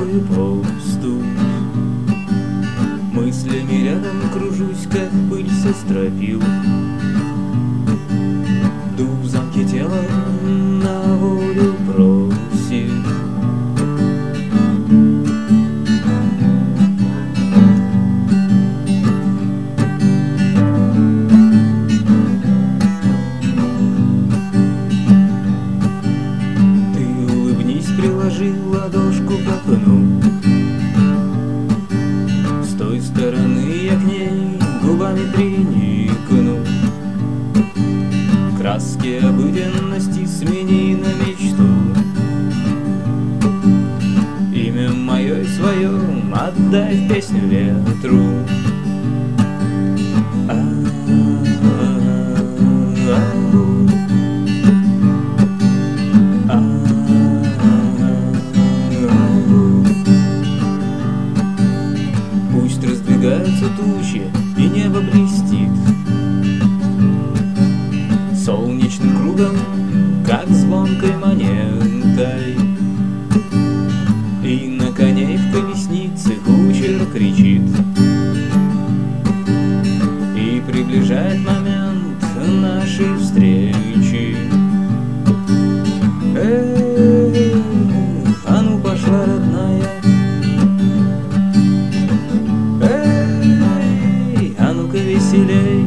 и пусту. Мыслями рядом кружусь, как пыль со стропил. Дух в замке тела на волю просит. Ты улыбнись, приложи ладошку к окну. С той стороны я к ней губами приникну. Краски обыденности смени на мечту. Имя мое и свое отдай в песню ветру. Пусть раздвигаются тучи и небо блестит солнечным кругом, как звонкой монетой. И на коней в колеснице кучер кричит и приближает момент нашей встречи. Эх, а ну пошла, родная. Эй, а ну-ка веселей.